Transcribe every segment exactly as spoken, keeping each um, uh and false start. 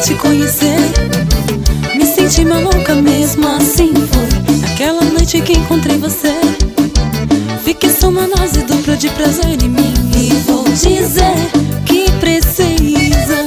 te conhecer, me senti maluca mesmo assim foi. Naquela noite que encontrei você, fiquei só uma dose dupla de prazer em mim. E vou dizer que precisa,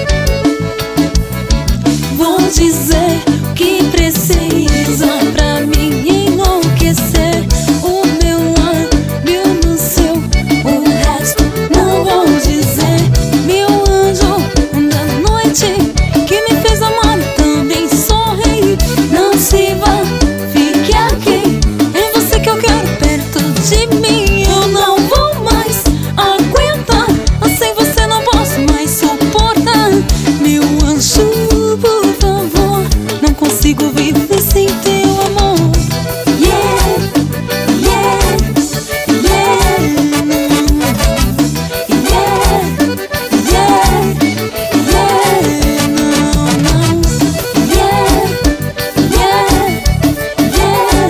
vou dizer que precisa pra mim enlouquecer. O meu lábio no seu, o resto não vou dizer. Meu anjo da noite que me fez amar e também sorrir. Não se vá, fique aqui, é você que eu quero perto de mim. Eu não vou mais aguentar, sem você não posso mais suportar. Meu anjo, por favor, não consigo viver sem teu amor. Yeah, yeah, yeah, yeah, yeah, yeah, não, não. Yeah, yeah, yeah,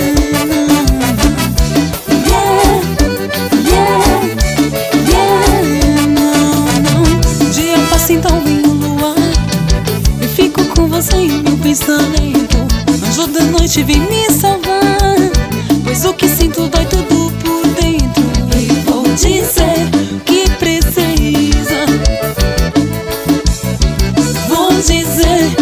yeah, yeah, yeah, não, não. Dia passa então vem o luar, e fico com você em meu pensamento. Anjo da noite vem me salvar, pois o que sinto dói tudo por dentro. E vou dizer que precisa, vou dizer